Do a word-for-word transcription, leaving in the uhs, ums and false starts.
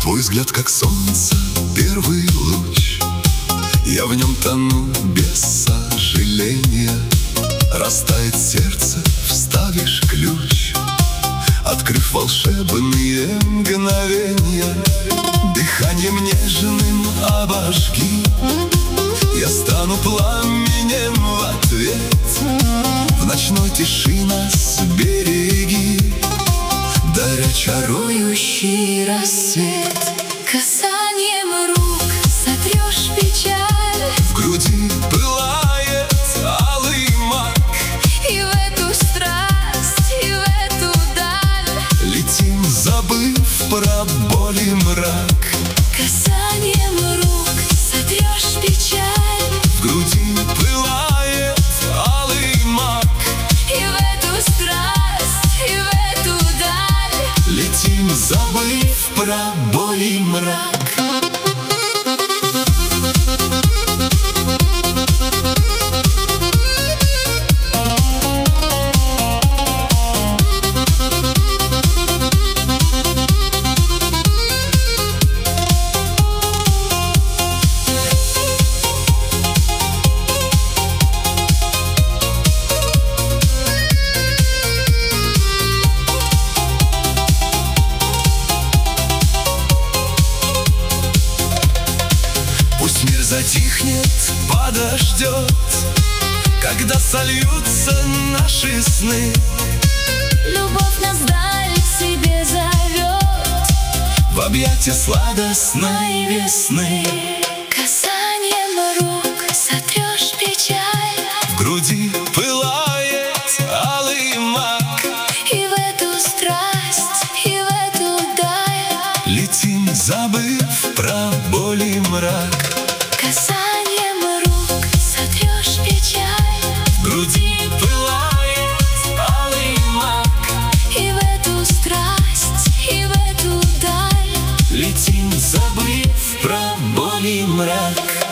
Твой взгляд, как солнце, первый луч, я в нем тону без сожаления. Растает сердце, вставишь ключ, открыв волшебные мгновения. Дыханием нежным обожги, я стану пламенем в ответ. В ночной тиши нас береги, даря чарующий рассвет. Касанием рук сотрешь печаль, в груди пылает алый мак, и в эту страсть, и в эту даль летим, забыв про боль и мрак. Касанием рук сотрешь печаль, В груди пылает алый мак, и в эту страсть, и в эту даль летим, забыв про боль и мрак. Пусть мир затихнет, подождет, когда сольются наши сны. любовь нас вдаль к себе зовет, В объятия сладостной весны. касанием рук сотрешь печаль, В груди пылает алый мак, и в эту страсть, и в эту даль летим, забыв про боль и мрак. касанием рук сотрешь печаль, В груди пылает алый мак, и в эту страсть, и в эту даль летим, забыв про боль и мрак.